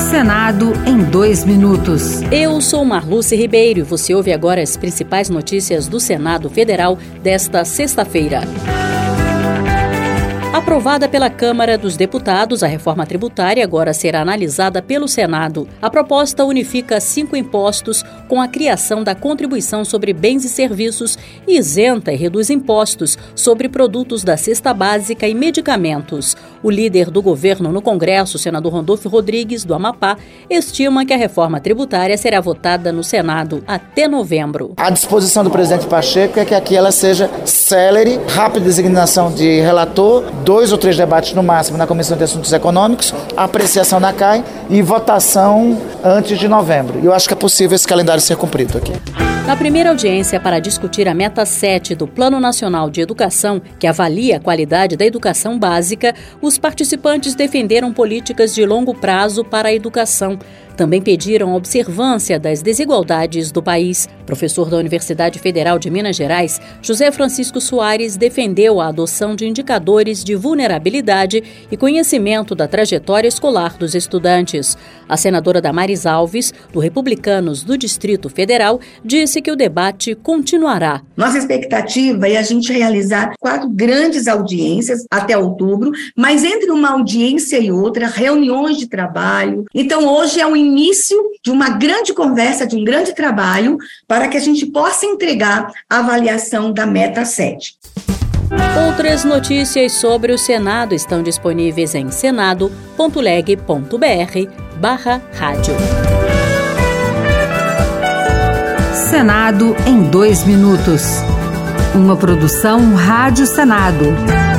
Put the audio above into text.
Senado em 2 minutos. Eu sou Marluce Ribeiro e você ouve agora as principais notícias do Senado Federal desta sexta-feira. Aprovada pela Câmara dos Deputados, a reforma tributária agora será analisada pelo Senado. A proposta unifica 5 impostos com a criação da contribuição sobre bens e serviços e isenta e reduz impostos sobre produtos da cesta básica e medicamentos. O líder do governo no Congresso, o senador Randolfo Rodrigues, do Amapá, estima que a reforma tributária será votada no Senado até novembro. A disposição do presidente Pacheco é que aqui ela seja célere, rápida designação de relator, 2 ou 3 debates no máximo na Comissão de Assuntos Econômicos, apreciação na CAI e votação antes de novembro. E eu acho que é possível esse calendário ser cumprido aqui. Na primeira audiência para discutir a meta 7 do Plano Nacional de Educação, que avalia a qualidade da educação básica, os participantes defenderam políticas de longo prazo para a educação. Também pediram a observância das desigualdades do país. Professor da Universidade Federal de Minas Gerais, José Francisco Soares, defendeu a adoção de indicadores de vulnerabilidade e conhecimento da trajetória escolar dos estudantes. A senadora Damares Alves, do Republicanos do Distrito Federal, disse que o debate continuará. Nossa expectativa é a gente realizar 4 grandes audiências até outubro, mas entre uma audiência e outra, reuniões de trabalho. Então, hoje é o início de uma grande conversa, de um grande trabalho, para que a gente possa entregar a avaliação da meta 7. Outras notícias sobre o Senado estão disponíveis em senado.leg.br/rádio. Senado em 2 minutos. Uma produção Rádio Senado.